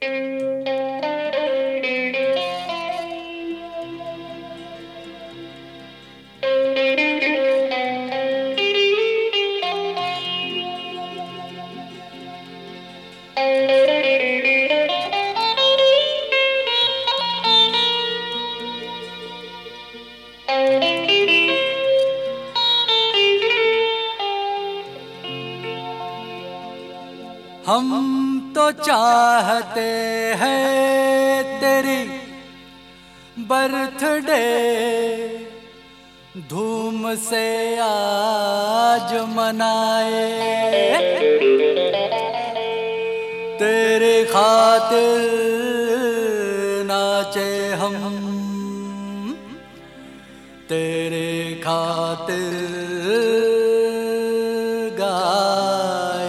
हम तो चाहते हैं तेरी बर्थडे धूम से आज मनाए, तेरे खातिर नाचे हम, तेरे खातिर गाए।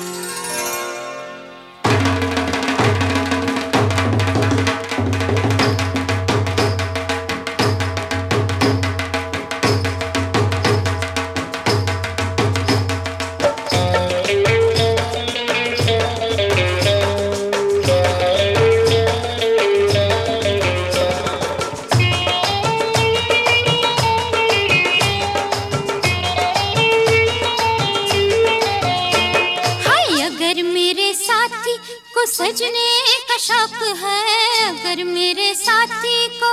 को सजने का शौक है, अगर मेरे साथी को,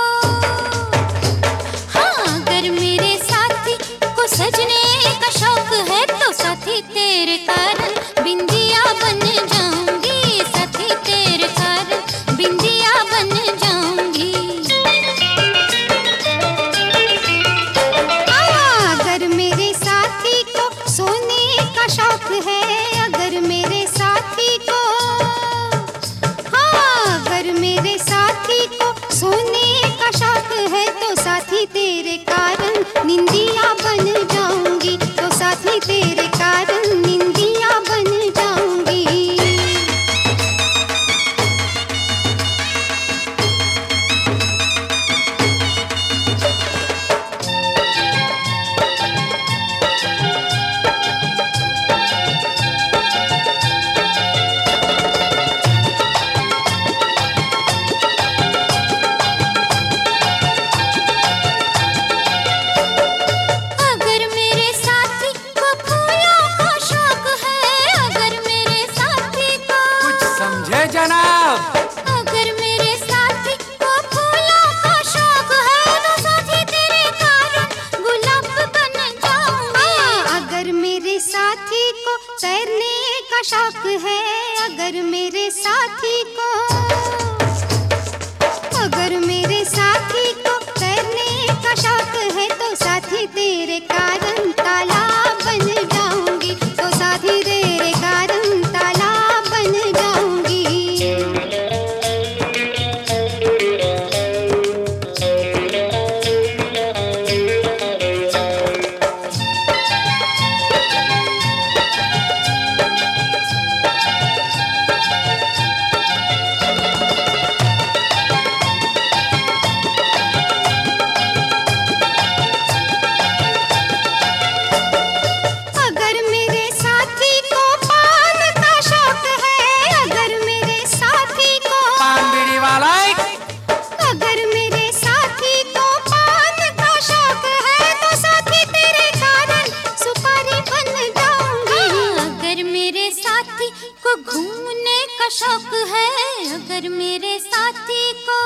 हाँ अगर मेरे साथी को सजने का शौक है तो साथी तेरे कारण बिंदिया बन जाऊंगी, साथी तेरे कारण बिंदिया बन जाऊंगी। अगर मेरे साथी को सोने का शौक है, अगर मेरे साथी को, मेरे साथी को सोने का शौक है तो साथी तेरे कारण निंदिया बन जाऊंगी, तो साथी तेरे कारण निंदिया बन जाऊंगी। जनाब अगर मेरे साथी को फूलों का शौक है तो साथी तेरे कारण गुलाब बन जाऊंगी। अगर मेरे साथी को तैरने का शौक है, अगर मेरे साथी को, अगर मेरे साथी को तैरने का शौक है तो साथी तेरे कारण तालाब बन जाऊंगी, तो साथी तेरे कारण तालाब बन जाऊंगी। घूमने का शौक है, अगर मेरे साथी को,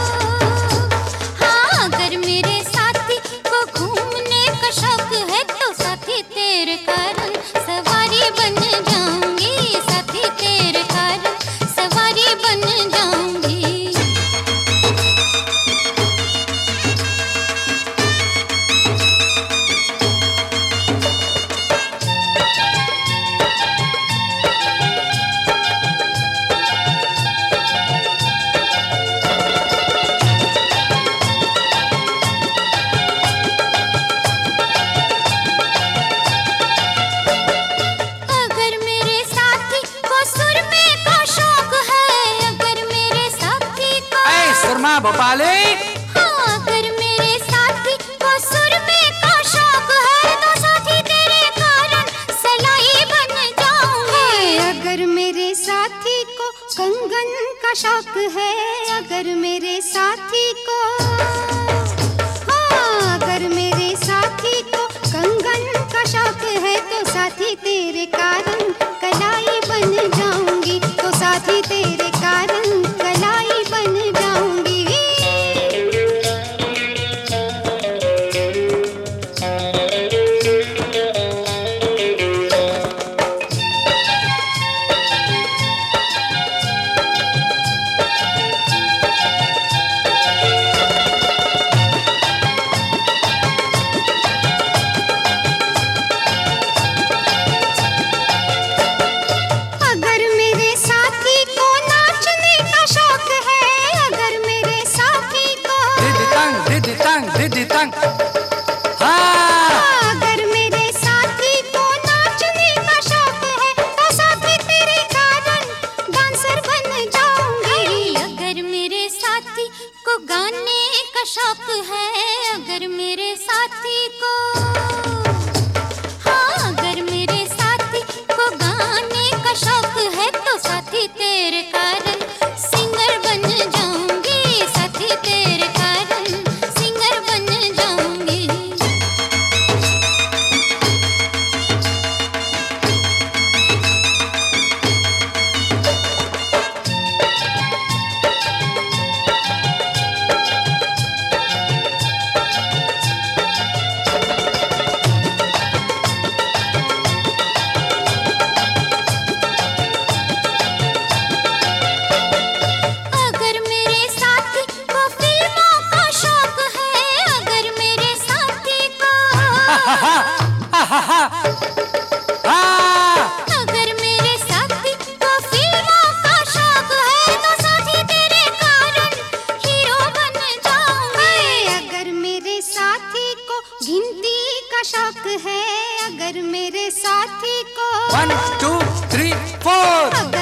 हाँ अगर मेरे साथी को घूमने का शौक है तो साथी तेरे कारण सवारी बन जाऊंगी, साथी तेरे कारण सवारी बन जाऊंगी। भोपाली हाँ अगर मेरे साथी को सुरमे का शौक है तो साथी तेरे कारण सलाई बन जाऊंगी। अगर मेरे साथी को कंगन का शौक है, अगर मेरे साथी को, हाँ अगर मेरे साथी को कंगन का शौक है तो साथी तेरे कारण कलाई बन जाऊंगी, तो साथी तेरे कारण कलाई बन जाऊंगी। अगर मेरे साथी को नाचने का शौक है तो साथी तेरे कारण डांसर बन जाऊंगी। अगर मेरे साथी को गाने का शौक है, अगर मेरे साथी को, हाँ अगर मेरे साथी को गाने का शौक है तो साथी तेरे कारण सिंगर बन जाऊंगी, साथी तेरे कारण सिंगर बन जाऊंगी। अगर मेरे साथी को फिल्मों का शौक है तो साथी तेरे कारण हीरो बन जाऊंगी। अगर मेरे साथी को गिनती का शौक है, अगर मेरे साथी को 1 2 3 4